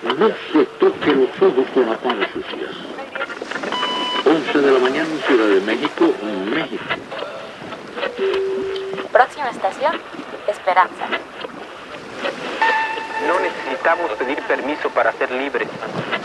No se toque los ojos con las manos sucias. 11 de la mañana en Ciudad de México, México. Próxima estación, Esperanza. No necesitamos pedir permiso para ser libres.